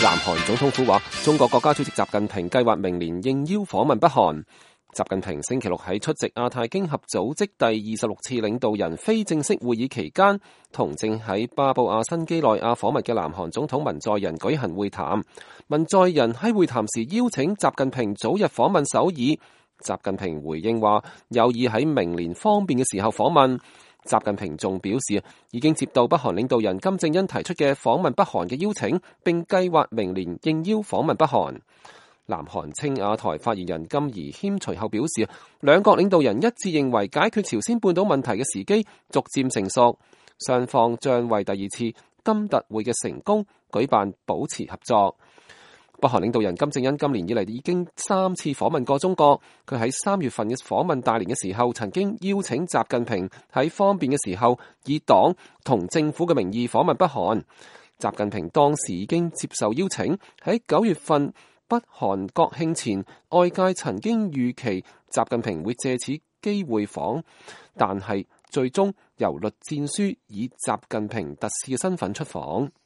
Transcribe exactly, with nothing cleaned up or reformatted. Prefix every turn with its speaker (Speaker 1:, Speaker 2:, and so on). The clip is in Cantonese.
Speaker 1: 南韓總統府話，中國國家主席習近平計劃明年應邀訪問北韓。習近平星期六喺出席亞太經合組織第二十六次領導人非正式會議期間，同正喺巴布亞新畿內亞訪問嘅南韓總統文在寅舉行會談。文在寅喺會談時邀請習近平早日訪問首爾。習近平回應話，有意喺明年方便嘅時候訪問。習近平仲表示，已經接到北韓領導人金正恩提出嘅訪問北韓嘅邀請，並計劃明年應邀訪問北韓。南韓青瓦台發言人金怡謙隨後表示，兩國領導人一致認為解決朝鮮半島問題嘅時機逐漸成熟，雙方將為第二次金特會嘅成功舉辦保持合作。北韓領導人金正恩今年以嚟已經三次訪問過中國，佢喺三月份嘅訪問大連嘅時候，曾經邀請習近平喺方便嘅時候以黨同政府嘅名義訪問北韓。習近平當時已經接受邀請，喺九月份北韓國慶前，外界曾經預期習近平會借此機會訪，但係最終由栗戰書以習近平特使嘅身份出訪。